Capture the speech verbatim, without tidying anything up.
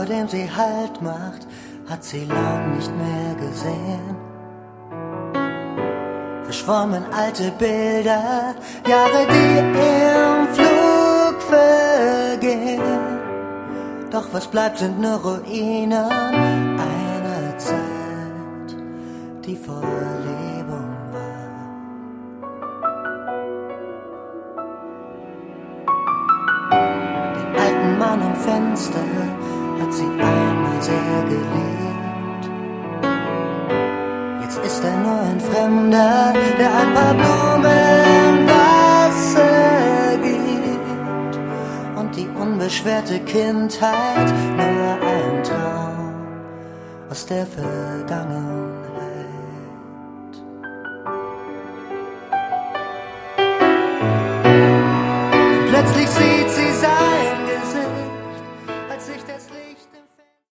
vor dem sie Halt macht, hat sie lang nicht mehr gesehen. Verschwommen alte Bilder, Jahre, die im Flug vergehen. Doch was bleibt, sind nur Ruinen einer Zeit, die voll Lebung war. Den alten Mann am Fenster hat sie einmal sehr geliebt. Jetzt ist er nur ein Fremder, der ein paar Blumen Wasser gibt. Und die unbeschwerte Kindheit nur ein Traum aus der Vergangenheit.